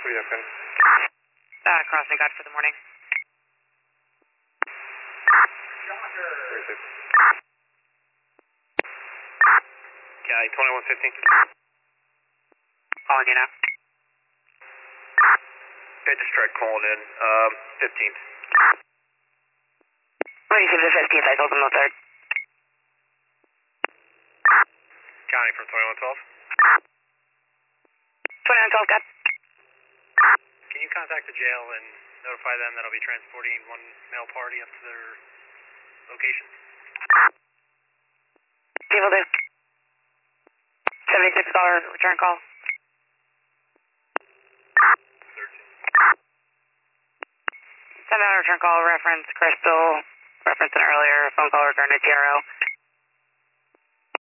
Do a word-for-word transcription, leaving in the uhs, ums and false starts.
we have been? Uh, crossing guard for the morning. Where is it? Cali twenty-one fifteen. Calling you now. I just tried calling in. Um, fifteenth. When you see the fifteenth, I told them the third. County from twenty-one twelve. twenty-one twelve, got. Can you contact the jail and notify them that I'll be transporting one male party up to their location? People do. seventy-six dollars return call. Send out a return call reference Crystal, reference an earlier phone call regarding a T R O.